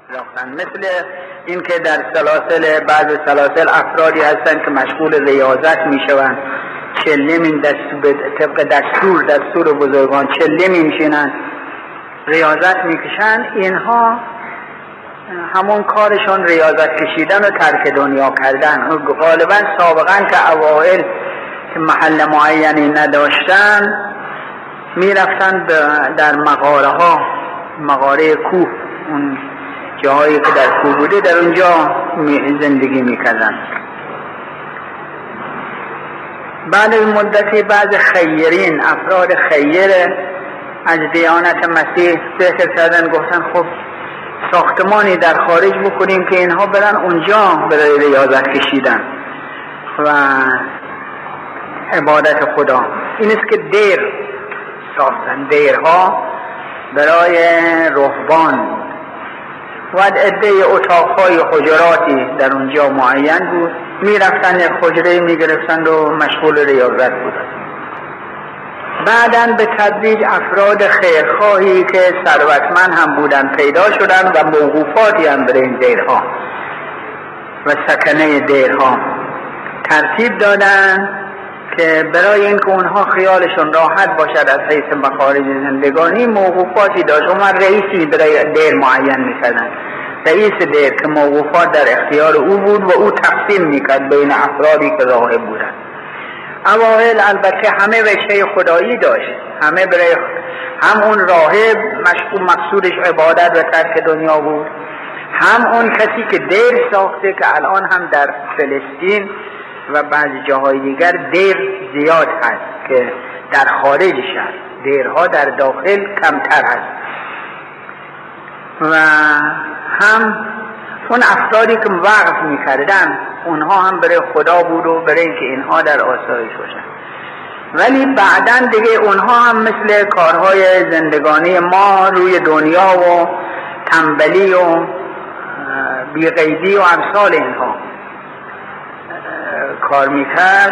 رفتن. مثل این که در سلاسل بعض سلاسل افرادی هستند که مشغول ریاضت میشوند، چله می طبق دستور بزرگان چله میشینند ریاضت میکشند. اینها همون کارشون ریاضت کشیدن و ترک دنیا کردن. غالبا سابقا که اوائل که محل معینی نداشتن میرفتن در مغاره کوه، اون جاهایی که در کوه بوده در اونجا زندگی میکردن. بعد مدتی بعض خیرین، افراد خیر از دیانت مسیح فکر کردن، گفتن خب ساختمانی در خارج بکنیم که اینها برن اونجا برای ریاضت کشیدن و عبادت خدا. این است که دیر ساختن، دیرها برای رهبان و عده اتاقهای حجراتی در اونجا معین بود. میرفتن یک حجره میگرفتند و مشغول ریاضت بودند. بعداً به تدریج افراد خیرخواهی که ثروتمند هم بودن پیدا شدن و موقوفاتی هم برای این دیرها و سکنه دیرها ترتیب دادن که برای اینکه اونها خیالشون راحت باشد از حیث مخارج زندگانی موقوفاتی داشت. اون رئیسی برای دیر معین میکردن، رئیس دیر که موقوفات در اختیار او بود و او تقسیم میکرد بین افرادی که راهب بودن. اوائل البته همه وجه خدایی داشت، همه برای هم اون راهب مقصودش عبادت و ترک دنیا بود، هم اون کسی که دیر ساخته که الان هم در فلسطین و بعضی جاهای دیگر دیر زیاد هست که در خارج شهر، دیرها در داخل کمتر هست. و هم اون افرادی که وقف میکردن اونها هم برای خدا بود و برای اینکه اینها در آسایش باشن. ولی بعداً دیگه اونها هم مثل کارهای زندگانی ما روی دنیا و تنبلی و بیقیدی و امثال اینها کار میکرد.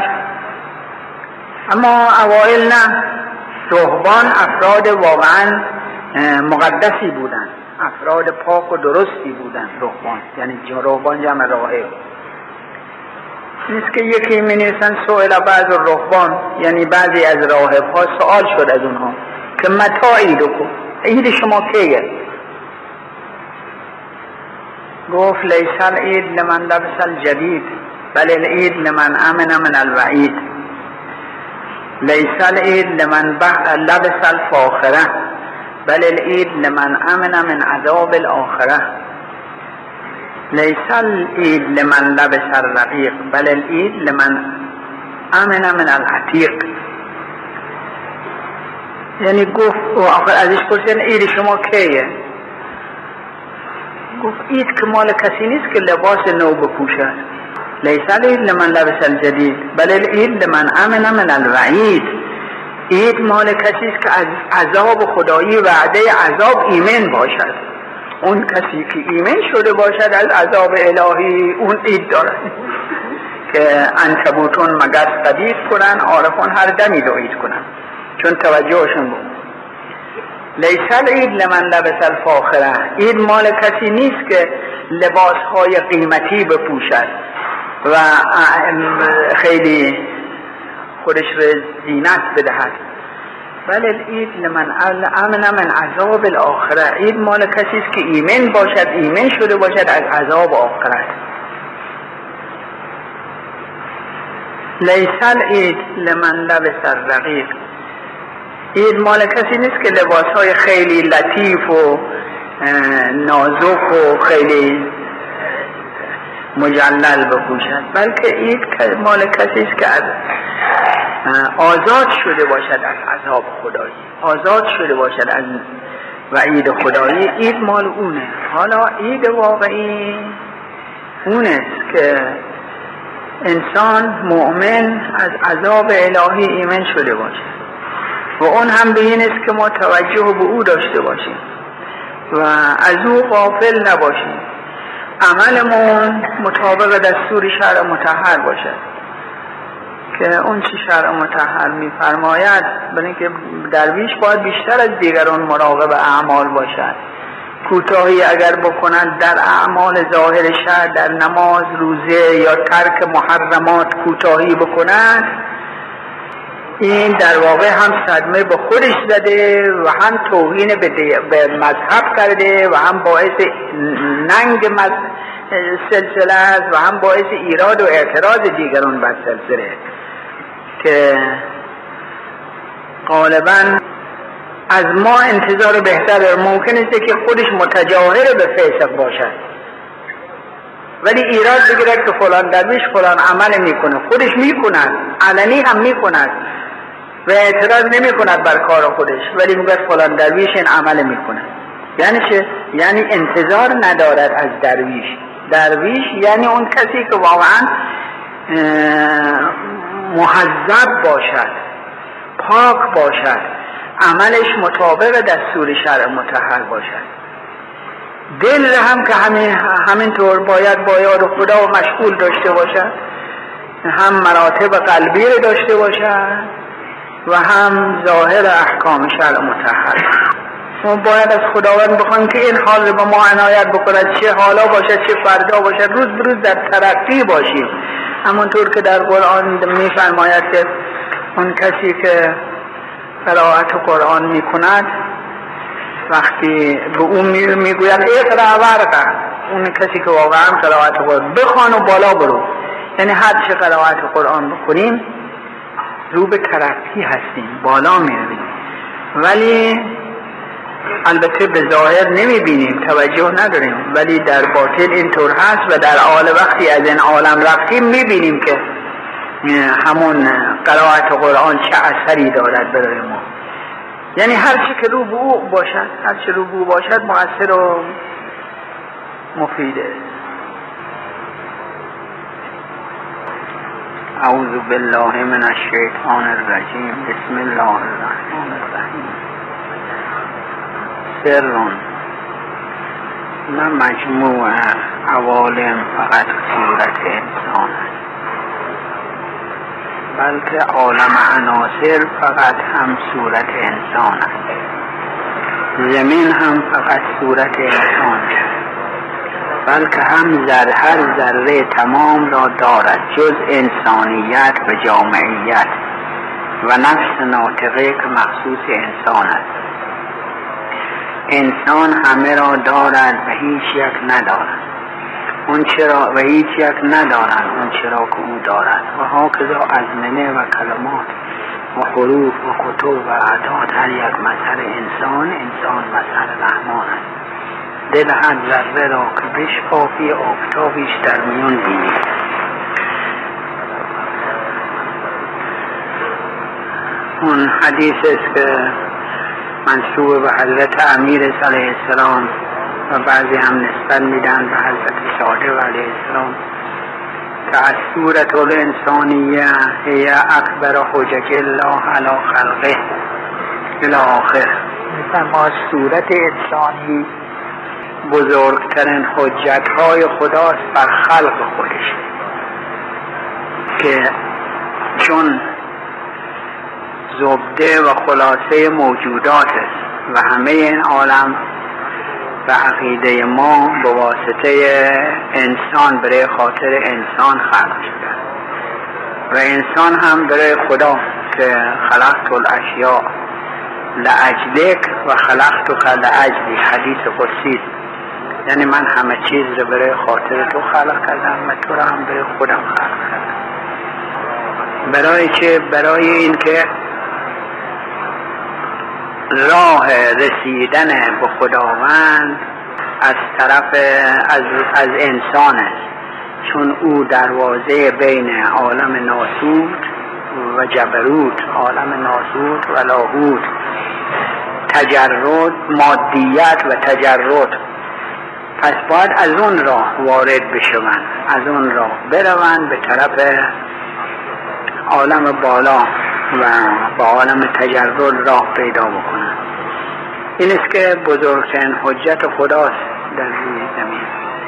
اما اوائل نه، رهبان افراد واقعاً مقدسی بودن، افراد پاک و درستی بودن رهبان، یعنی رهبان جمع راهب. نیست که یکی می نویسن سئل بعض الرهبان، یعنی بعضی از راهب ها سوال شد از اونها که متى عیدکم، عید شما کیه؟ گفت لیس العید لمن لبس الجدید بل العید لمن امن من الوعید، لیس العید لمن لبس الفاخره بل العید لمن امن من عذاب الاخره، لیس العید لمن لبس الرقیق بل العید لمن امن من العتیق. یعنی گفت و آخر ازش پرسیدن عید شما کیه؟ گفت عید که مال کسی نیست که لباس نو بپوشد، لیس العید لمن لبس الجدید بل العید لمن امن من الوعید. عید مال کسی است که از عذاب خدایی وعده عذاب ایمن باشد. اون کسی که ایمن شده باشد از عذاب الهی اون عید دارد که عنکبوتون مگس قدید کنن، عارفون هر دمی دو عید کنن چون توجهشون بود. لیس العید لمن لبس الفاخره، عید مال کسی نیست که لباسهای قیمتی بپوشد و خیلی خودش رو زینت بدهد، بل العید لمن امن من عذاب الاخره، عید مال کسی است که ایمن باشد، ایمن شده باشد از عذاب آخرت. لیس العید لمن لبس الرقیق، عید مال کسی نیست که لباسهای خیلی لطیف و نازک و خیلی مجلل بپوشد، بلکه عید مال کسی است که آزاد شده باشد از عذاب خدایی، آزاد شده باشد از وعید خدایی. عید مال اونه. حالا عید واقعی اونه که انسان مؤمن از عذاب الهی ایمن شده باشد و اون هم به این است که ما توجه به او داشته باشیم و از او غافل نباشیم، عملمون مطابق دستور شرع مطهر باشد که اون چی شرع مطهر میفرماید. برای اینکه درویش باید بیشتر از دیگران مراقب اعمال باشد کوتاهی اگر بکنند در اعمال ظاهر شهر، در نماز، روزه یا ترک محرمات کوتاهی بکنند، این در واقع هم صدمه به خودش زده و هم توهین به مذهب کرده و هم باعث ننگ سلسله است و هم باعث ایراد و اعتراض دیگران بر سلسله، که غالبا از ما انتظار بهتر ممکن است که خودش متجاهر به فسق باشد ولی ایراد بگیرد که فلان درویش فلان عمل میکنه، خودش میکند، علنی هم میکند و اعتراض نمیکند بر کار خودش، ولی میگه فلان درویش این عمل میکنه. یعنی چه؟ یعنی انتظار ندارد از درویش یعنی اون کسی که واقعا مهذب باشد، پاک باشد، عملش مطابق دستور شرع مطهر باشد، دل هم که همینطور باید با یاد خدا و مشغول داشته باشد، هم مراتب قلبی رو داشته باشد و هم ظاهر احکام شرع مطهر. ما باید از خداوند بخوایم که این حال رو به ما عنایت بکند، چه حالا باشد چه فردا باشد، روز به روز در ترقی باشیم. همونطور که در قرآن میفرماید که اون کسی که قرائت قرآن میکند وقتی به اون میگوید اقرأ ورقه، اون کسی که واقعا قرائت قرآن بخوان و بالا برو، یعنی هر چه قرائت قرآن بخونیم رو به ترقی هستیم، بالا میرویم، ولی البته به ظاهر نمیبینیم، توجه نداریم، ولی در باطن اینطور هست و در حال وقتی از این عالم رفتیم میبینیم که همون قرائت قرآن چه اثری دارد برای ما. یعنی هر چی که رو به او باشد، هر چی رو به او باشد مؤثر و مفیده. اعوذ بالله من الشیطان الرجیم. بسم الله الرحمن الرحیم. سر نه مجموع عوالم فقط صورت انسان است، بلکه عالم عناصر فقط هم صورت انسان است، زمین هم فقط صورت انسان است، بلکه هم هر ذره تمام را دارد جز انسانیت و جامعیت و نفس ناطقه که مخصوص انسان است. انسان همه را دارد و هیچ یک ندارد، اون چرا و هیچ یک ندارد اون چرا که او دارد. و هاکذا ازمنه و کلمات و حروف و کتب و اعداد هر یک مظهر انسان مظهر رحمان است. دل هر ذره را که بشکافی آفتابیش در میان بینی. اون حدیث است که منسوب به حضرت امیر علیه السلام و بعضی هم نسبت میدن به حضرت صادق علیه السلام که از صورت الانسانیه هی اکبر حجج الله علی خلقه الی آخر. ما صورت انسانی بزرگترین حجتهای خداست بر خلق خودش، که چون زبده و خلاصه موجودات است و همه این عالم و عقیده ما به واسطه انسان برای خاطر انسان خلق شده و انسان هم برای خدا که خلقت الاشیاء لاجلک و خلقتک لاجلی، حدیث قدسی، یعنی من همه چیز رو برای خاطر تو خلق کردم و تو رو هم برای خودم خلق کردم. برای چه؟ برای این که راه رسیدن به خداوند از طرف از انسان است، چون او دروازه بین عالم ناسوت و جبروت، عالم ناسوت و لاهوت، تجرد، مادیت و تجرد، پس باید از اون راه وارد بشوند، از اون راه بروند به طرف عالم بالا و با عالم تجرد راه پیدا بکنن. این است که بزرگترین حجت خداست در روی زمین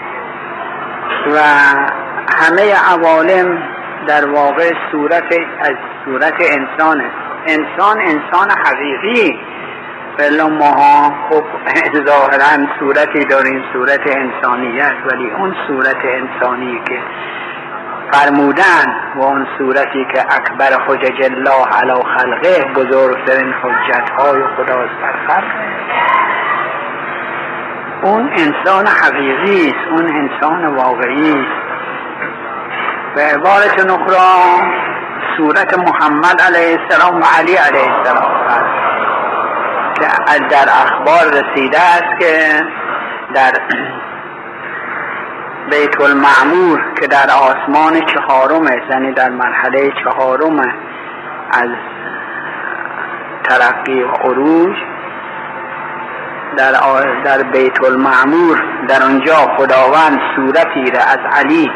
و همه عوالم در واقع از صورت انسان است. انسان حقیقی بلا ماها خب ظاهرا صورتی داریم، صورت انسانیت، ولی اون صورت انسانی که فرمودن و اون صورتی که اکبر حجج الله علی خلقه، بزرگترین حجت‌های خداست بر خلق، اون انسان حقیقی است، اون انسان واقعی است. به عبارت اخرى صورت محمد علیه السلام و علی علیه السلام که در اخبار رسیده است که در بیت المعمور که در آسمان چهارم، یعنی در مرحله چهارم از ترقی و عروج، در بیت المعمور در اونجا خداوند صورتی را از علی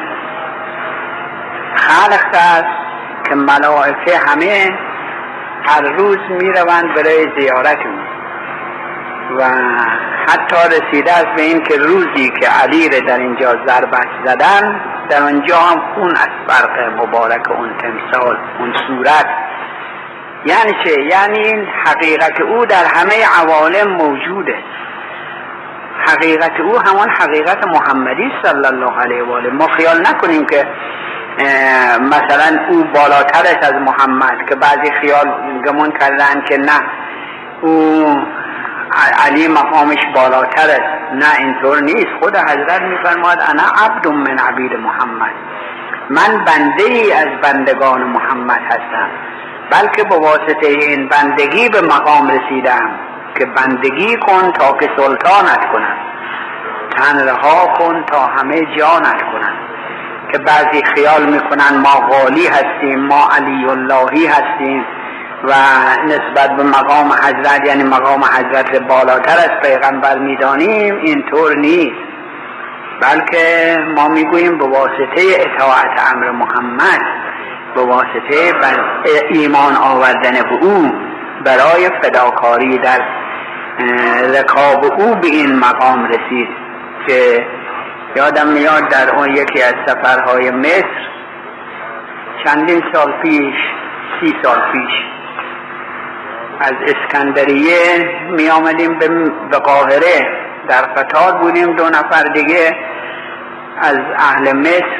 خلق است که ملائکه همه هر روز می روند برای زیارت او و حتی رسیده است به این که روزی که علی را در اینجا ضربت زدن، در آنجا هم خون از فرق مبارک اون تمثال، اون صورت. یعنی چه؟ یعنی این حقیقت او در همه عوالم موجوده. حقیقت او همان حقیقت محمدی صلی الله علیه و آله. ما خیال نکنیم که مثلا او بالاتر است از محمد، که بعضی خیال گمون کردن که نه او علی مقامش بالاتر است. نه، اینطور نیست. خود حضرت میفرماد انا عبد من عبید محمد، من بنده ای از بندگان محمد هستم، بلکه به واسطه این بندگی به مقام رسیدم که بندگی کن تا که سلطانت کنم، تن رها کن تا همه جانت کنم. که بعضی خیال میکنن ما غالی هستیم، ما علی اللهی هستیم و نسبت به مقام حضرت، یعنی مقام حضرت بالاتر از پیغمبر میدانیم. اینطور نیست، بلکه ما میگوییم به واسطه اطاعت امر محمد، به واسطه ایمان آوردن به او، برای فداکاری در رکاب او به این مقام رسید. که یادم میاد در اون یکی از سفرهای مصر چندین سال پیش، 30 سال پیش، از اسکندریه می آمدیم به قاهره، در قطار بودیم، 2 نفر دیگه از اهل مصر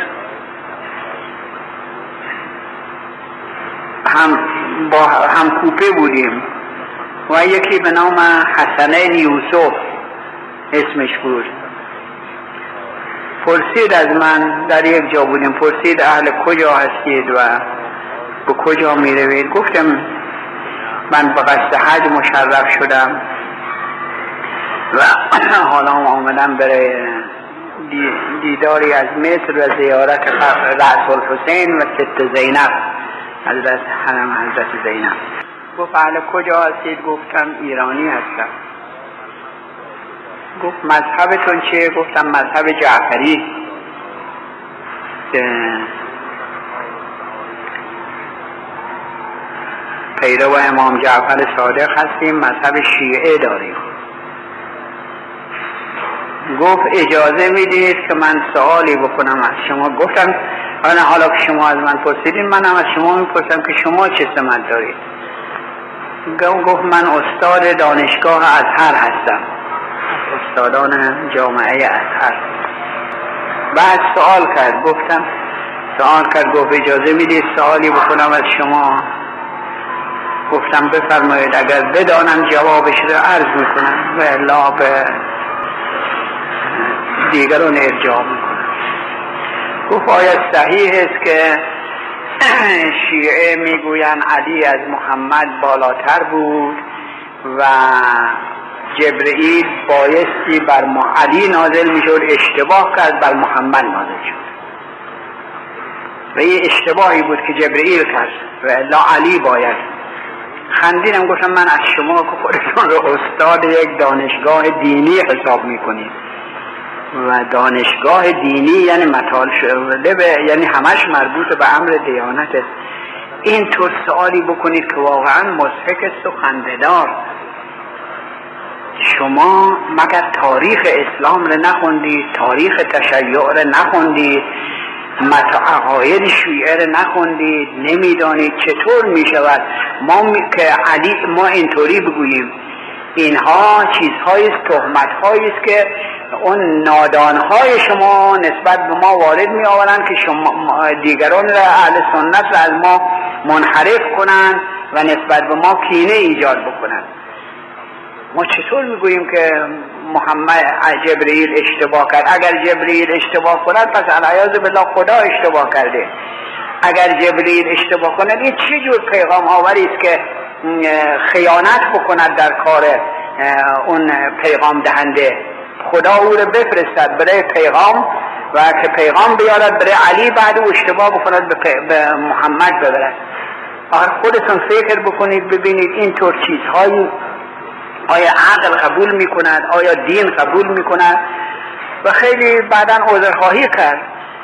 هم کوپه بودیم و یکی به نام حسنین یوسف اسمش بود. پرسید از من، در یک جا بودیم، پرسید اهل کجا هستید و به کجا می روید؟ گفتم من به قصد حج مشرف شدم و حالا آمدم برای دیداری از مصر و زیارت رأس الحسین و ست زینب، حضرت حرم حضرت زینب. گفت اهل کجا هستید؟ گفتم ایرانی هستم. گفت مذهبتون چیه؟ گفتم مذهب جعفری، پیرو امام جعفر صادق هستیم، مذهب شیعه داریم. گفت اجازه میدید که من سوالی بکنم از شما؟ گفتم حالا که شما از من پرسیدین، من هم از شما میپرسم که شما چه سمت دارید؟ گفت من استاد دانشگاه ازهر هستم، استادان جامعه ازهر. بعد سوال کرد، گفت اجازه میدید سوالی بکنم از شما؟ گفتم بفرمایید، اگر بدانم جوابش رو عرض میکنم و الا به دیگران ارجاع میکنم. گفت آیا صحیح است که شیعه میگوین علی از محمد بالاتر بود و جبرئیل بایستی بر علی نازل میشد، اشتباه کرد بر محمد نازل شد و این اشتباهی بود که جبرئیل کرد و الا علی باید. خندیدم، گفتم من از شما که خودتون رو استاد یک دانشگاه دینی حساب میکنید و دانشگاه دینی یعنی مطالب شده یعنی همش مربوط به امر دیانت است، این طور سوالی بکنید که واقعا مضحک است و خنده‌دار. شما مگر تاریخ اسلام رو نخوندید؟ تاریخ تشیع رو نخوندید؟ عقاید شیعه رو نخوندید؟ نمیدانید چطور میشود ما که علی، ما اینطوری بگوییم اینها چیزهایی است، تهمت‌هایی است که اون نادانهای شما نسبت به ما وارد می آورند که شما دیگران را، اهل سنت را از ما منحرف کنند و نسبت به ما کینه ایجاد بکنند. ما چطور میگوییم که جبرئیل اشتباه کرد؟ اگر جبرئیل اشتباه کند پس العیاذ بالله خدا اشتباه کرده. اگر جبرئیل اشتباه کند این چه جور پیغام آوری است که خیانت بکند در کار اون پیغام دهنده؟ خدا او رو بفرستد برای پیغام و که پیغام بیارد برای علی، بعد او اشتباه بکند به محمد ببرد. خودتون فکر بکنید ببینید اینطور چیزهایی آیا عقل قبول میکند؟ آیا دین قبول میکند؟ و خیلی بعداً عذرخواهی کرد.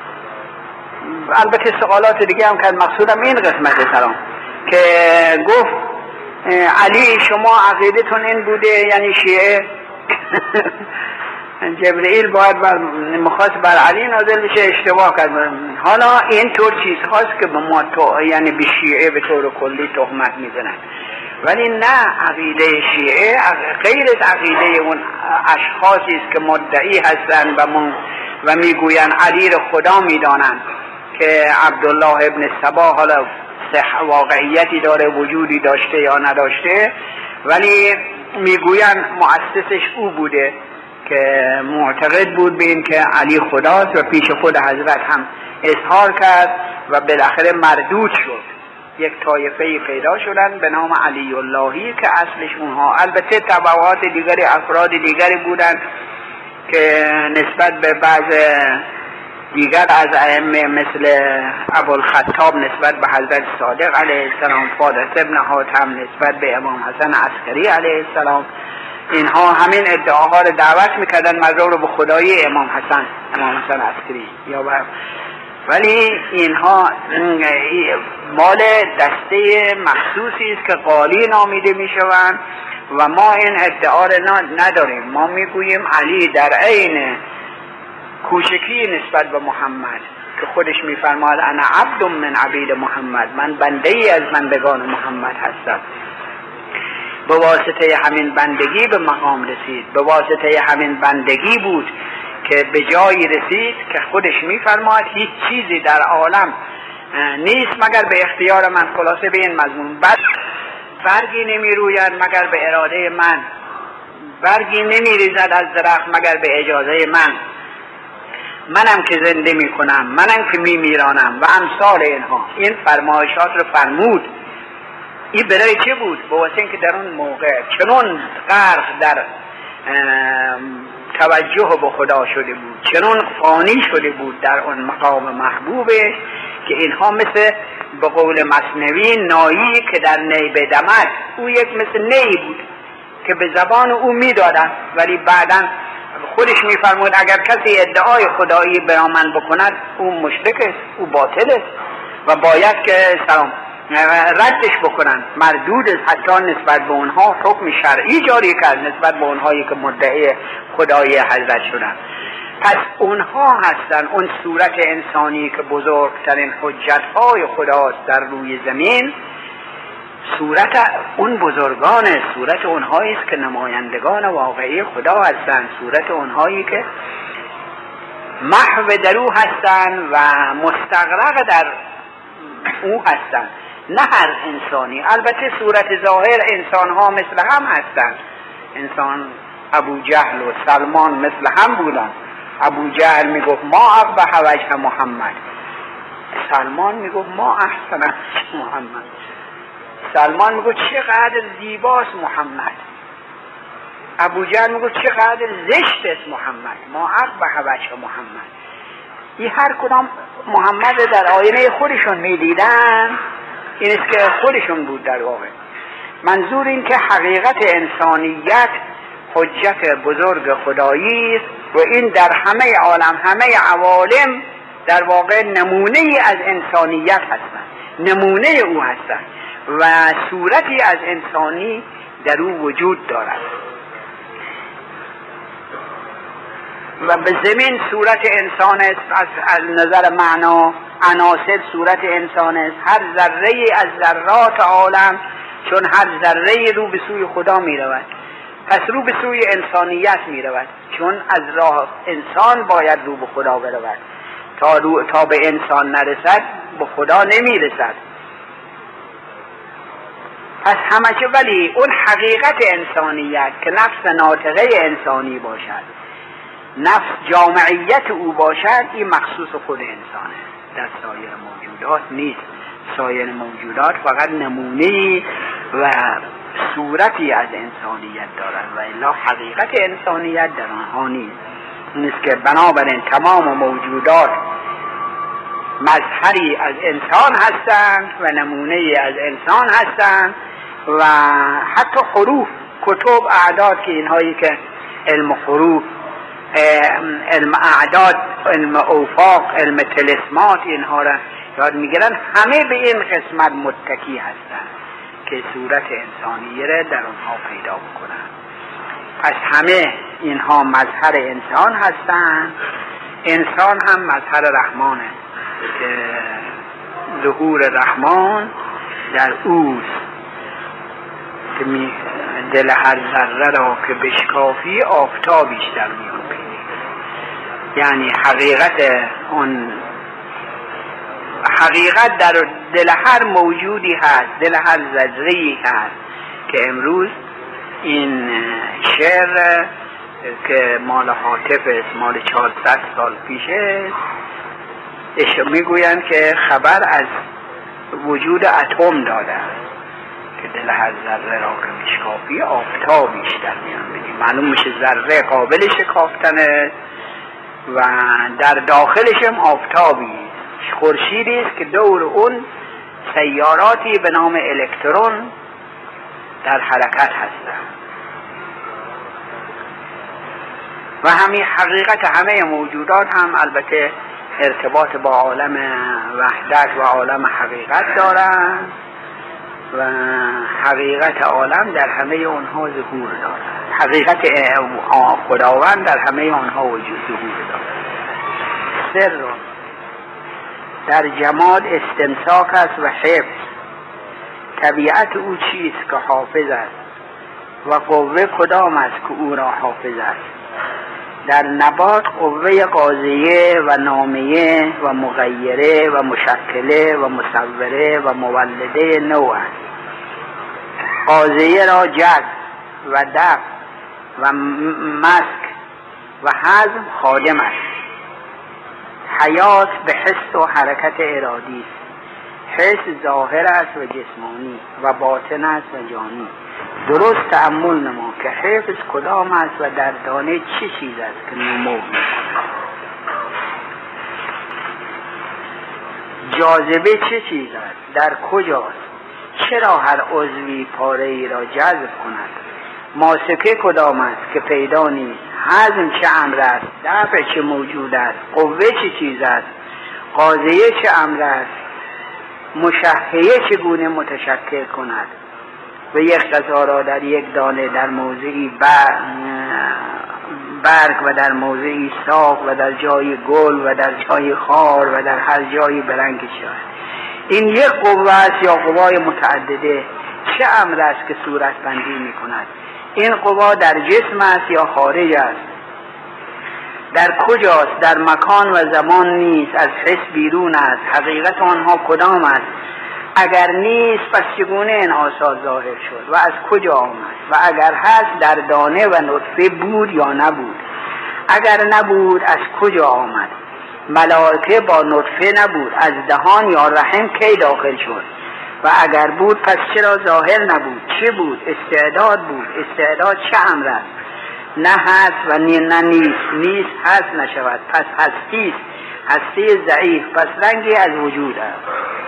البته سوالات دیگه هم کرد، مقصودم این قسمت سلام که گفت علی شما عقیدتون این بوده، یعنی شیعه جبرئیل باید مخواست بر علی نازل بشه، اشتباه کرد. حالا این طور چیز هاست که به ما یعنی به شیعه به طور کلی تهمت میزنن، ولی نه، عقیده شیعه غیر از عقیده اون اشخاصی است که مدعی هستند و میگویند علی را خدا میدانند که عبدالله ابن سبا حالا واقعیتی داره، وجودی داشته یا نداشته، ولی میگویند مؤسسش او بوده که معتقد بود به این که علی خداست و پیش خود حضرت هم اظهار کرد و بالاخره مردود شد. یک طایفه پیدا شدن به نام علی اللهی که اصلش اونها البته تبعات دیگری، افراد دیگری بودند که نسبت به بعض دیگر از ائمه مثل ابوالخطاب نسبت به حضرت صادق علیه السلام، فاضل ابن حاتم نسبت به امام حسن عسکری علیه السلام، اینها همین ادعاها رو دعوت میکردن مردم رو به خدایی امام حسن عسکری یا ولی اینها مال دسته مخصوصی است که قالی نامیده میشوند و ما این ادعا را نداریم. ما میگوییم علی در عین کوچکی نسبت به محمد که خودش میفرماد انا عبد من عبید محمد، من بنده ای از بندگان محمد هستم، به واسطه همین بندگی به مقام رسید، به واسطه همین بندگی بود که به جایی رسید که خودش میفرماد هیچ چیزی در عالم نیست مگر به اختیار من. خلاصه به این مضمون برگی نمی روید مگر به اراده من، برگی نمی ریزد از درخت مگر به اجازه منم که زنده می کنم، منم که می میرانم و امثال اینها. این فرمایشات رو فرمود. این برای چه بود؟ به واسه اینکه در اون موقع چنون غرق در توجه به خدا شده بود، چنون فانی شده بود در اون مقام محبوبه که اینها مثل به قول مثنوی نایی که در نی بدمد، او یک مثل نی بود که به زبان او میدادن، ولی بعداً خودش میفرمود اگر کسی ادعای خدایی برا من بکند او مشرک است، او باطل است و باید که ردش بکنن، مردود است. حتی نسبت به اونها حکم شرعی جاری کرد نسبت به اونهایی که مدعی خدای حضرت شدن. پس اونها هستن اون صورت انسانی که بزرگترین حجتهای خداست در روی زمین. صورت اون بزرگان، صورت اونهایی است که نمایندگان واقعی خدا هستند، صورت اونهایی که محو در او هستند و مستغرق در او هستند، نه هر انسانی. البته صورت ظاهر انسان ها مثل هم هستند، انسان ابو جهل و سلمان مثل هم بودند. ابو جهل میگفت ما اقبح وجه محمد، سلمان میگفت ما احسن محمد. سلمان میگفت چقدر زیباست محمد، ابو جهل میگفت چقدر زشت است محمد، ما اقبح وجه محمد. این هر کدام محمد در آینه خودشون میدیدن، این است که خودشون بود در واقع. منظور این که حقیقت انسانیت حجت بزرگ خدایی است و این در همه عالم، همه عوالم در واقع نمونه ای از انسانیت هستند، نمونه او هستند و صورتی از انسانی در او وجود دارد و به زمین صورت انسان است. از نظر معنا عناصر صورت انسان است. هر ذره از ذرات عالم چون هر ذره رو به سوی خدا می رود، پس رو به سوی انسانیت می رود، چون از راه انسان باید رو به خدا برود. تا به انسان نرسد به خدا نمی رسد. پس همچه ولی اون حقیقت انسانیت که نفس ناطقه انسانی باشد، نفس جامعیت او باشد، این مخصوص خود انسانه، در سایر موجودات نیست. سایر موجودات فقط نمونه‌ای و صورتی از انسانیت دارند و الا حقیقت انسانیت در آنها نیست که بنابراین تمام موجودات مظهری از انسان هستند و نمونه‌ای از انسان هستند و حتی حروف، کتب، اعداد که اینهایی که علم حروف، علم اعداد، علم اوفاق، علم طلسمات اینها را یاد میگیرن، همه به این قسمت متکی هستند که صورت انسانیه را در آنها پیدا بکنن. پس همه اینها مظهر انسان هستند. انسان هم مظهر رحمانه که ظهور رحمان در اوست که دل هر ذره را که بشکافی آفتابیش در میان بینی. یعنی حقیقت در دل هر موجودی هست، دل هر ذره‌ای هست که امروز این شعر که مال حاطف است، مال 400 سال پیشه، میگویند که خبر از وجود اتم داده که دل هر ذره را که میشکافی آفتابیش در میان بینی. معلوم میشه ذره قابل شکافتنه و در داخلش هم آفتابی، خورشیدی است که دور اون سیاراتی به نام الکترون در حرکت هستند و همین حقیقت همه موجودات هم البته ارتباط با عالم وحدت و عالم حقیقت دارند و حقیقت عالم در همه اونها ظهور دارد. حقیقت خداوند در همه آنها وجود ظهور دارد. سر در جماد استمساک است و حفظ. طبیعت او چیست که حافظ است و قوه کدام است که او را حافظ است. در نبات قوه قاضیه و نامیه و مغیره و مشکله و مصوره و مولده نوع است. قاضیه را جذب و دفع و مسک و هضم خادم است. حیات به حس و حرکت ارادی است. حس ظاهر است و جسمانی و باطن است و جانی. درست تأمل نما که حفظ کدام است و در دانه چه چیز است که نمو می‌کند. جاذبه چه چیز است؟ در کجاست؟ چرا هر عضوی پاره‌ای را جذب کند؟ ماسکه کدام است که پیدا نیست؟ هضم چه امر است؟ دفع چه موجود است؟ قوه چه چیز است؟ قاضیه چه امر است؟ مشهیه چگونه متشکل کند؟ و یک غذا را در یک دانه در موضعی برگ و در موضعی ساق و در جای گل و در جای خار و در هر جایی برنگ شد. این یک قوه است یا قوای متعدده؟ چه امر است که صورت بندی می کند؟ این قوا در جسم است یا خارج است؟ در کجاست؟ در مکان و زمان نیست، از حس بیرون است. حقیقت آنها کدام است؟ اگر نیست پس چگونه این آثار ظاهر شد و از کجا آمد؟ و اگر هست در دانه و نطفه بود یا نبود؟ اگر نبود از کجا آمد؟ ملائکه با نطفه نبود، از دهان یا رحم کی داخل شد؟ و اگر بود پس چرا ظاهر نبود؟ چه بود؟ استعداد بود. استعداد چه امر است؟ نه هست و نه نیست. نیست هست نشود پس هستی است. هستی ضعیف پس رنگی از وجود است.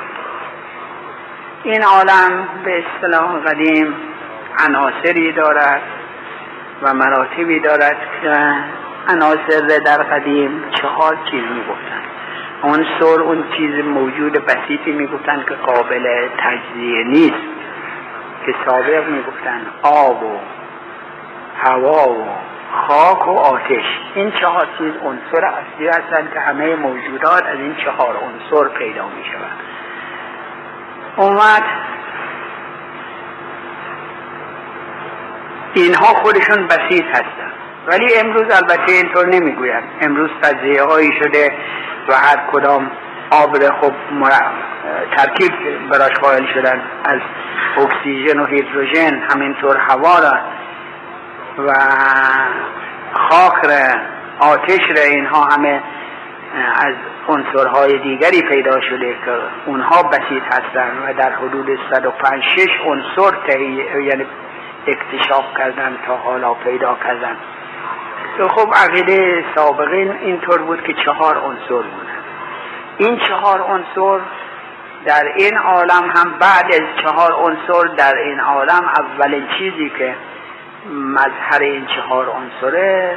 این عالم به اصطلاح قدیم عناصری دارد و مراتبی دارد که عناصر در قدیم 4 چیز میگفتن. عنصر اون چیز موجود بسیطی میگفتن که قابل تجزیه نیست که سابق میگفتن آب و هوا و خاک و آتش. این 4 چیز عنصر اصلی هستند که همه موجودات از این 4 عنصر پیدا میشوند. اومد اینها خودشون بسیط هستن. ولی امروز البته اینطور نمیگوید. امروز تجزیه هایی شده و هر کدام آب خب ترکیب براش قائل شدن، از اکسیژن و هیدروژن، همینطور هوا را و خاک را، آتش را، اینها همه از عنصرهای دیگری پیدا شده که اونها بسیط هستند و در حدود 105-6 عنصر یعنی اکتشاف کردن تا حالا پیدا کردن. خب عقیده سابقین اینطور بود که 4 عنصر بودن. این 4 عنصر در این عالم هم بعد از 4 عنصر در این عالم اولین چیزی که مظهر این 4 عنصره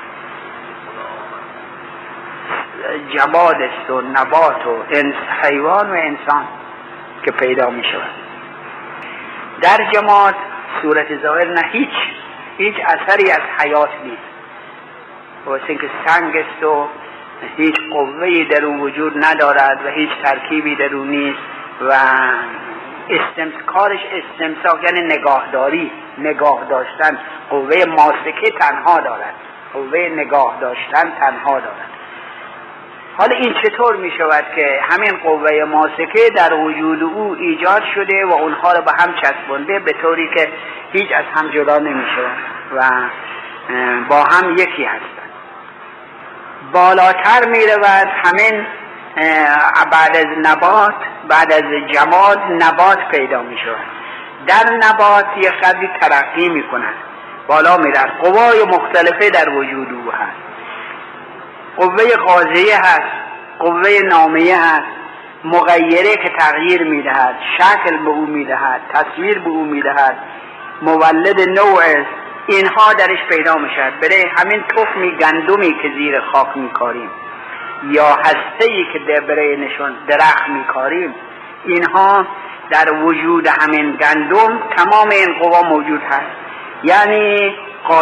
جماد است و نبات و حیوان و انسان که پیدا می شود. در جماد صورت ظاهر نه هیچ اثری از حیات نیست، واسه اینکه سنگ است و هیچ قوه‌ای در اون وجود ندارد و هیچ ترکیبی در اون نیست و کارش استمساک یعنی نگاهداری، نگاه داشتن. قوه ماسکه تنها دارد، قوه نگاه داشتن تنها دارد. حالا این چطور می شود که همین قوه ماسکه در وجود او ایجاد شده و اونها رو به هم چسبونده به طوری که هیچ از هم جدا نمی شود و با هم یکی هستند. بالاتر می رود همین بعد از نبات، بعد از جماد نبات پیدا می شود. در نبات یک قدری ترقی می کند، بالا می رود. قوای مختلفه در وجود او هست. قوه غازیه هست، قوه نامیه هست، مغیره که تغییر میدهد، شکل به او میدهد، تصویر به او میدهد، مولد نوع است. اینها درش پیدا میشد. برای همین تخمی گندمی که زیر خاک میکاریم یا هسته‌ای که برای نشون درخت میکاریم، اینها در وجود همین گندم تمام این قوا موجود هست. یعنی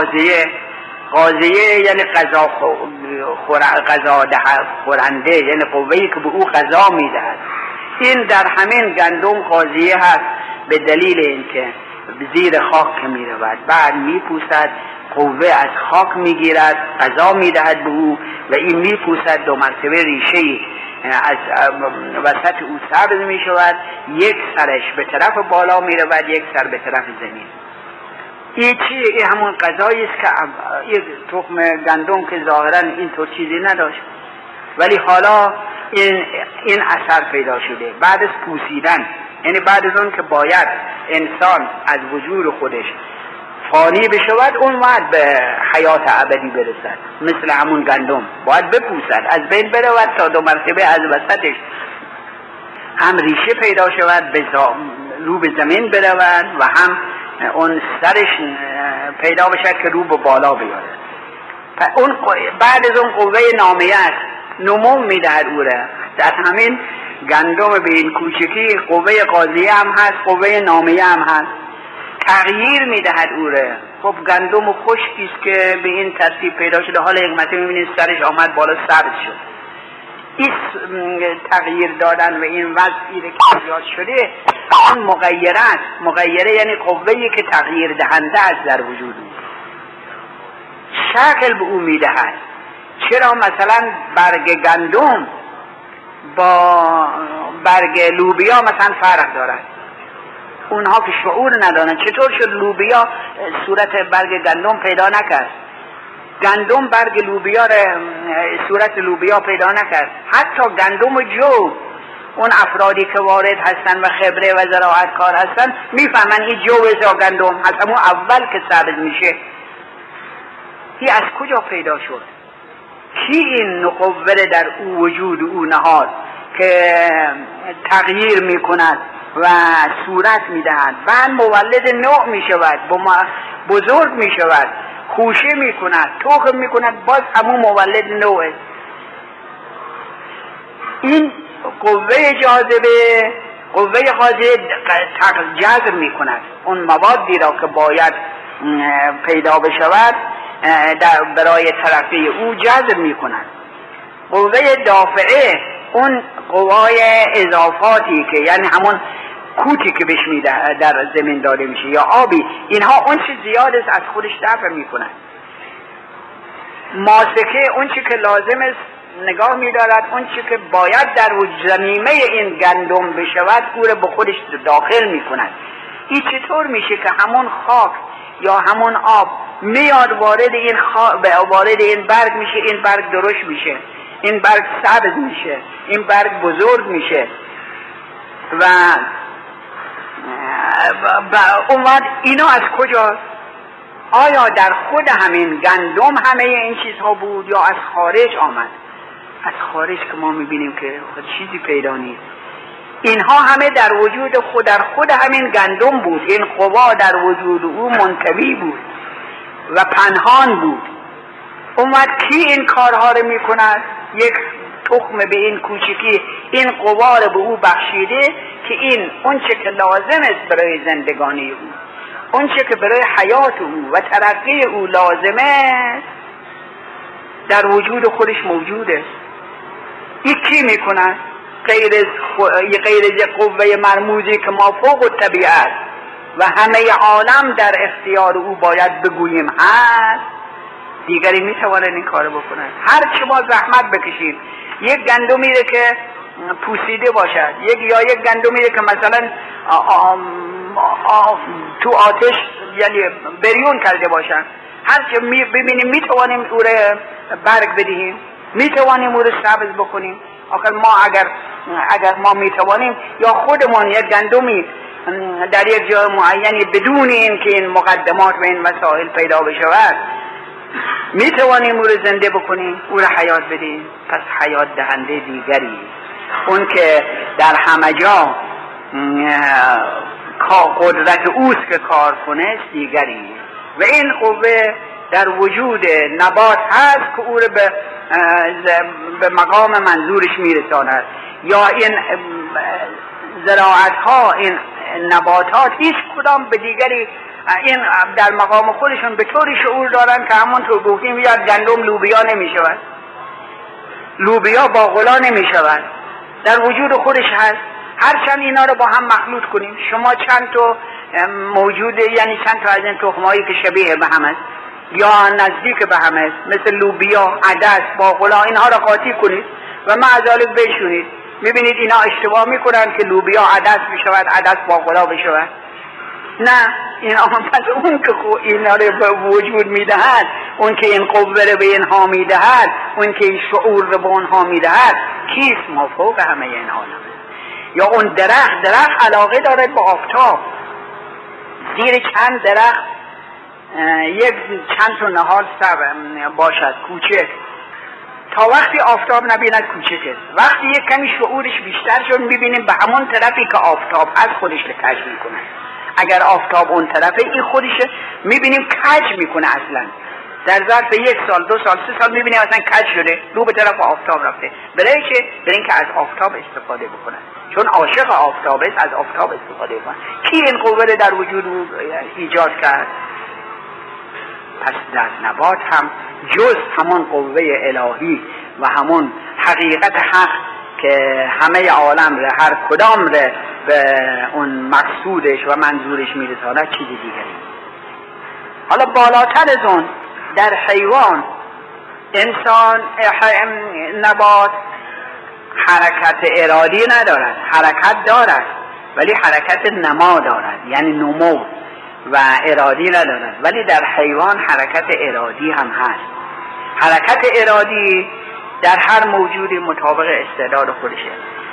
غازیه یعنی غذا خورنده، یعنی قوه‌ای که به او غذا میدهد. این در همین گندم غازیه هست به دلیل اینکه زیر خاک میرود، بعد میپوسد، قوه از خاک میگیرد، غذا میدهد به او و این میپوسد، 2 مرتبه ریشه از وسط او سبز میشود، یک سرش به طرف بالا میرود، یک سر به طرف زمین. این چیه؟ این همون غذایی است که یک تخم گندم که ظاهرا اینطور چیزی نداشت ولی حالا این اثر پیدا شده بعد از پوسیدن، یعنی بعد از اون که باید انسان از وجود خودش فانی بشود، اون باید به حیات ابدی برسد. مثل همون گندم باید بپوسد، از بین برود تا 2 مرتبه از وسطش هم ریشه پیدا شود، رو به زمین برود و هم اون سرش پیدا بشد که رو به بالا بیاره. اون بعد از اون قوه نامیه نمو میدهد او را. در همین گندم به این کوچکی قوه غازیه هم هست، قوه نامیه هم هست، تغییر میدهد او را. خب گندم خشکی است که به این ترتیب پیدا شده، حالا یک مرتبه میبینید سرش آمد بالا، سبز شد. این تغییر دادن و این وضعی که ایجاد شده اون مغیره یعنی قوه‌ای که تغییر دهنده است در وجود او، شکل به او میدهد. چرا مثلا برگ گندم با برگ لوبیا مثلا فرق دارد؟ اونها که شعور ندارن چطور شد لوبیا صورت برگ گندم پیدا نکرد، گندم برگ لوبیا صورت لوبیا پیدا نکرد. حتی گندم و جو، اون افرادی که وارد هستن و خبره و زراعت کار هستن میفهمن این جو یا گندم از همون اول که سبز میشه. این از کجا پیدا شد؟ کی این نقوه در او وجود او نهاد که تغییر میکند و صورت میدهد، بعد مولد نوع میشود، بزرگ میشود، خوشه میکند، تخم میکند، باز همون مولد نوع. این قوه جاذبه، قوه غازیه جذب میکند اون موادی را که باید پیدا بشود برای ترقی او جذب میکند. قوه دافعه اون قوای اضافاتی که یعنی همون کوتی که بهش میده در زمین داده میشه یا آبی، اینها اون چه زیاد است از خودش دفع میکنن. ماسکه اون چه که لازم است نگاه میدارد، اون چه که باید در ضمیمه این گندم بشود او را به خودش داخل میکند. این چطور میشه که همون خاک یا همون آب میاد وارد این برگ میشه، این برگ درشت میشه، این برگ سبز میشه، این برگ بزرگ میشه و اومد اینا از کجاست؟ آیا در خود همین گندم همه این چیزها بود یا از خارج آمد؟ از خارج که ما میبینیم که چیزی پیدا نیست. اینها همه در وجود خود همین گندم بود. این قوا در وجود او منطوی بود و پنهان بود. اومد کی این کارها رو میکند؟ یک تخم به این کوچکی این قوا رو به او بخشیده که این اون چه که لازم است برای زندگانی او، اون چه که برای حیات او و ترقی او لازمه در وجود خودش موجود است. این کی میکند؟ غیر از قوه مرموزی که ما فوق الطبیعت و همه عالم در اختیار او باید بگوییم هست، دیگری میتواند این کارو بکنه. هر چه ما زحمت بکشیم، یک گندمی رو که پوسیده باشد، یک گندمی رو که مثلا تو آتش یعنی بریون کرده باشد، هر چه ببینیم میتوانیم او رو برگ بدهیم، میتوانیم او رو سبز بکنیم. آخر ما اگر ما میتوانیم یا خودمون یک گندمی در یک جای معینی بدون این که این مقدمات و این مسائل پیدا بشود میتوانیم او رو زنده بکنیم، او رو حیات بدیم. پس حیات دهنده دیگری، اون که در همه جا قدرت اوست که کار کنه دیگری و این قوه در وجود نبات هست که او رو به مقام منظورش میرساند. یا این زراعت ها، این نباتات هیچ کدام به دیگری این در مقام خودشون به طوری شعور دارن که همونطور گفتیم یا گندم لوبیا نمی شود، لوبیا باقلا نمی شود، در وجود خودش هست. هرچند اینا رو با هم مخلوط کنیم، شما چند تا موجوده، یعنی چند تا از این تخمایی که شبیه به هم است یا نزدیک به هم است، مثل لوبیا، عدس، باقلا، اینها رو قاطی کنید و معذالک بشونید، میبینید اینا اشتباه میکنن که لوبیا عدس بشود، عدس باقلا بشود. نه، این پس اون که اینا رو به وجود میدهد، اون که این قوه رو به اینها میدهد، اون که این شعور رو به اونها میدهد، کیست؟ ما فوق همه این عالم. یا اون درخت علاقه دارد به آفتاب، زیر چند درخت چند تا نهال باشد کوچک، تا وقتی آفتاب نبیند کوچک است. وقتی یک کمی شعورش بیشتر شد میبینیم به همون طرفی که آفتاب از خودش کج میکنه. اگر آفتاب اون طرفه، این خودش میبینیم کج میکنه. اصلا در ظرف 1 سال 2 سال 3 سال میبینیم اصلا کج شده، رو به طرف آفتاب رفته. برای چه؟ برای اینکه از آفتاب استفاده بکنه، چون عاشق آفتاب است، از آفتاب استفاده کنه. کی این قوه رو در وجود ایجاد کرد؟ پس در نبات هم جز همون قوه الهی و همون حقیقت حق که همه عالم ره، هر کدام ره به اون مقصودش و منظورش میرساند، چیزی دیگری. حالا بالاتر از اون در حیوان، انسان، نبات حرکت ارادی ندارد، حرکت دارد ولی حرکت نما دارد، یعنی نمو و ارادی ندارد. ولی در حیوان حرکت ارادی هم هست. حرکت ارادی در هر موجودی مطابق استعداد خودشه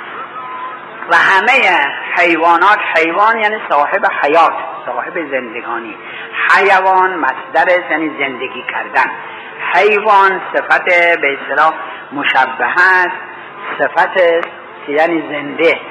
و همه حیوانات، حیوان یعنی صاحب حیات، صاحب زندگانی. حیوان مصدر یعنی زندگی کردن. حیوان صفت به اصطلاح مشبهه است، صفت یعنی زنده.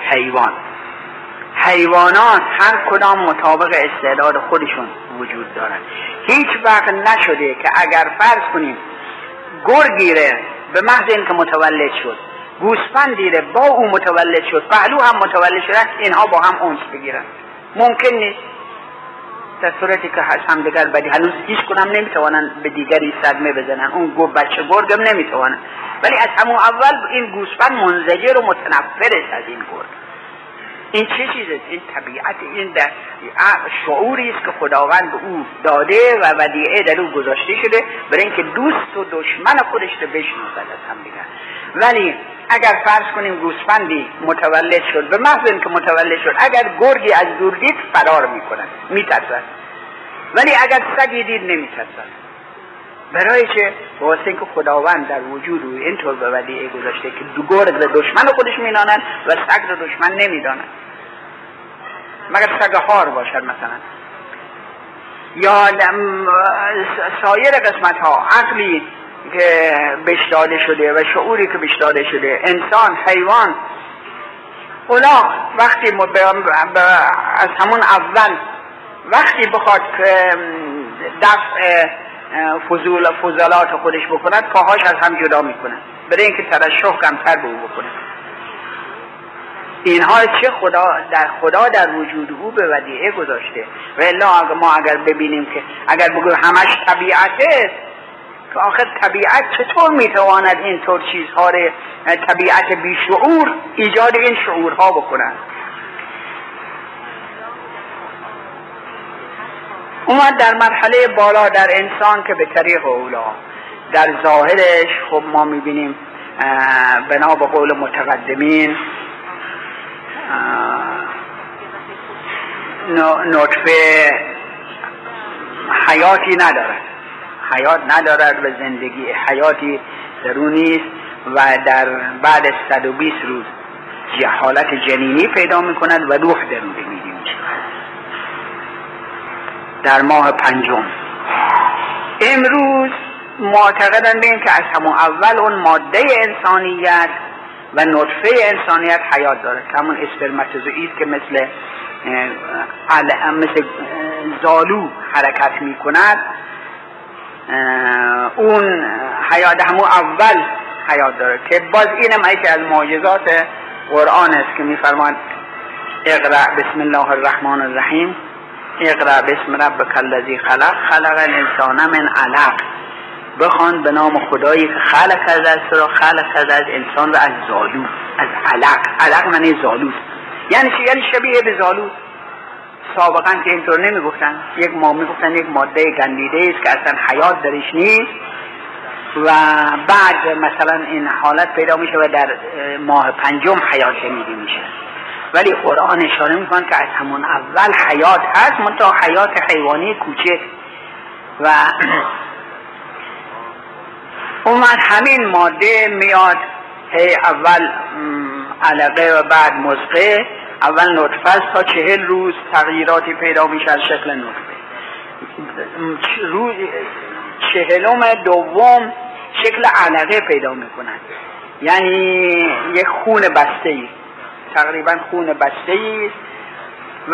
حیوانات هر کدام مطابق استعداد خودشون وجود دارن. هیچ وقت نشده که اگر فرض کنیم گرگیره به محض اینکه متولد شد، گوسفندیره با او متولد شد، پهلو هم متولد شدن، اینها با هم انس بگیرن. ممکن نیست. در صورتی که هم دیگر بدی هنوز هیچ کنم نمیتوانن به دیگری صدمه بزنن. اون بچه گرگم نمیتوانن، ولی از همون اول این گوسفند منزجر و متنفر است از این گرگ. این چه چیزه؟ این طبیعت، این در شعوری است که خداوند به او داده و ودیعه در او گذاشته شده برای اینکه دوست و دشمن خودش رو بشناسد از هم دیگر. ولی اگر فرض کنیم گوسفندی متولد شد، به محض اینکه متولد شد اگر گرگی از دور دید فرار میکنن، میترسن. ولی اگر سگی دید نمیترسن. برای چه؟ واسه اینکه خداوند در وجود روی اینطور به ودیعه گذاشته که گرگ رو دشمن خودش میدانند و سگ رو دشمن نمیدانند، مگر سگ هار باشد مثلا. یا سایر قسمت ها، عقلی که بهش داده شده و شعوری که بهش داده شده، انسان، حیوان، اونا وقتی از همون اول وقتی بخواد دفع فضولات خودش بکند پاهاش از هم جدا میکنه برای اینکه ترشح کمتر به او بکنه. اینها چه خدا در وجود او به ودیعه گذاشته. و الا ما اگر ببینیم که اگر بگویم همش طبیعته، که آخر طبیعت چطور میتواند اینطور چیزها رو، طبیعت بیشعور ایجاد این شعورها بکنند. اومد در مرحله بالا در انسان که به طریق اولا در ظاهرش خب ما میبینیم بنا به قول متقدمین نطفه حیاتی ندارد، حیات ندارد و زندگی حیاتی درونی است و در بعد 120 روز حالت جنینی پیدا میکند و روح درون میدیم در ماه 5. امروز معتقدند به این که از همون اول اون ماده انسانیت و نطفه انسانیت حیات داره، همون اسپرماتوزوئید که مثل زالو حرکت می کند، اون حیات همون اول حیات داره. که باز اینم یکی از معجزات قرآن است که می فرماید اقرأ بسم الله الرحمن الرحیم، اقرأ باسم ربک الذی خلق، خلق الانسان من علق. بخوان به نام خدایی که خلق کرده است را، خلق کرده از انسان و از زالو، از علق. علق معنی زالو، یعنی چی؟ یعنی شبیه به زالو. سابقا که اینطور نمیگفتن، میگفتن یک ماده گندیده است که اصلا حیات درش نیست و بعد مثلا این حالت پیدا میشه و در ماه 5 حیات شنیده میشه. ولی قرآن اشاره میکنه که از همون اول حیات هست، منتها حیات حیوانی کوچک. و اومد همین ماده میاد، اول علقه و بعد مضغه، اول نطفه است تا 40 روز تغییراتی پیدا میشه از شکل نطفه. روز 40 شکل علقه پیدا میکنن، یعنی یک خون بسته، تقریبا خون بسته و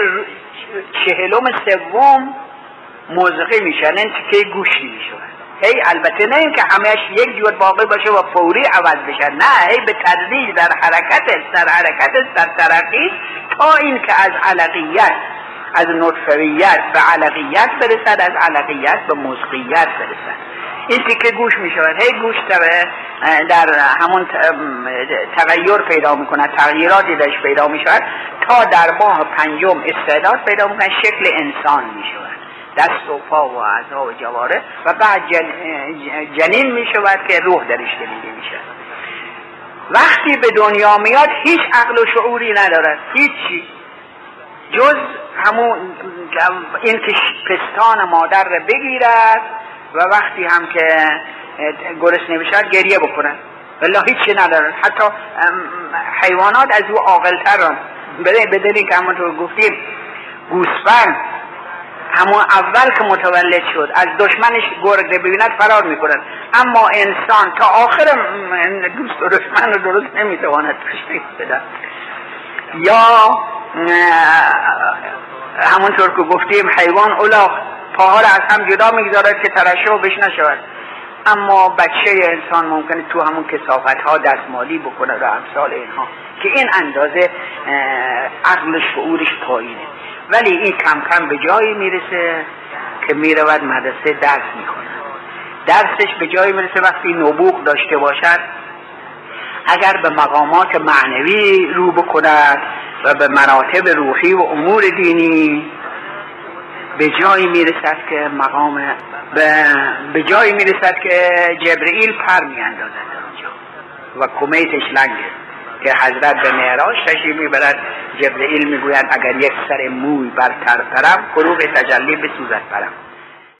43 مضغه میشه، یعنی تکه گوشتی میشه. البته نه این که همهش یک جور باقی باشه و فوری عوض بشه، نه، به تدریج در حرکت در ترقی تا این که از علقیت، از نطفویت به علقیت برسد، از علقیت به مضغیت برسد. این تکه گوش میشود، گوش در همون تغییر پیدا میکنه، تغییراتی درش پیدا میشود تا در ماه 5 استعداد پیدا میکنه، شکل انسان میشود، دست و پا و اعضا و جواره، و بعد جنین میشود که روح درش شنیده میشه. وقتی به دنیا میاد هیچ عقل و شعوری ندارد، هیچی جز همون این که پستان مادر رو بگیرد و وقتی هم که گرسنه بشد گریه بکنن، والله هیچی ندارن. حتی حیوانات از او عاقل‌ترن، بدونی که همونطور گفتیم گوسفند همون اول که متولد شد از دشمنش گرگ ببیند فرار میکنند، اما انسان تا آخر دوست و دشمن رو درست نمیتواند تشخیص بده. یا همونطور که گفتیم حیوان اولاغ پاها را از هم جدا میگذارد که ترشح بش نشود، اما بچه انسان ممکنه تو همون کثافت ها دستمالی بکنه و امثال اینها، که این اندازه عقل شعورش پایینه. ولی این کم کم به جایی میرسه که میرود مدرسه درس میکنه، درسش به جایی میرسه وقتی نبوغ داشته باشد، اگر به مقامات معنوی رو بکند و به مراتب روحی و امور دینی به جایی میرسد که به جایی میرسد که جبرئیل پر میاندازد و کمیتش لنگه که حضرت به معراج تشریف میبرد. جبرئیل میگوید اگر یک سر موی بر ترپرم فروغ تجلی بسوزد برم.